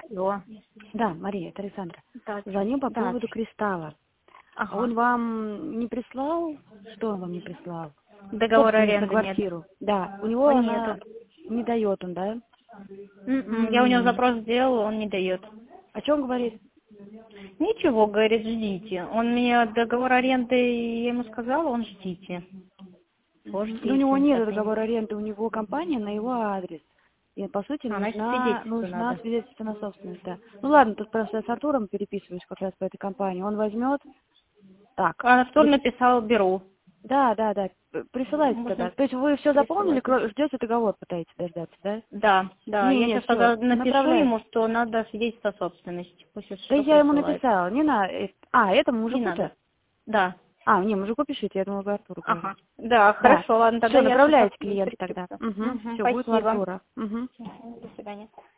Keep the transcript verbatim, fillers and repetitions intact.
Алло. Да, Мария, это Александра. Да. Звоню по Да. поводу кристалла. Ага. Он вам не прислал? Что он вам не прислал? Договор Собственность на аренды нет. квартиру. Да, у него О, она нету. не дает он, да? М-м, Я у него М. запрос сделала, он не дает. О чем говорит? Ничего, говорит, ждите. Он мне договор аренды, я ему сказала, он ждите. Вот Ну, у него ждите. нет Сейчас я... договора аренды, у него компания на его адрес. И, по сути, А, значит, нужна, свидетельство нужна надо. свидетельство на собственность, да. Ну, ладно, тут просто я с Артуром переписываюсь как раз по этой компании. Он возьмет. Так. А Артур При- написал, беру. Да, да, да. П- Присылайте тогда. Можно То есть вы все заполнили, присылать. кро- ждете договор, пытаетесь дождаться, да? Да, да. Я Не-не, сейчас все, тогда напишу направляйте. ему, что надо свидетельство собственности. Пусть Да что я ему присылает. написала, не на... э, А, этому Не мужику-то? надо. Да. А, не, мужику пишите, я думала, вы Артуру Ага. говорите. Да, Да. хорошо, ладно, тогда Все, я сейчас направляйте клиента тогда. Угу. Угу, Все, будет у спасибо. Артура. Угу. Мгм, до свидания.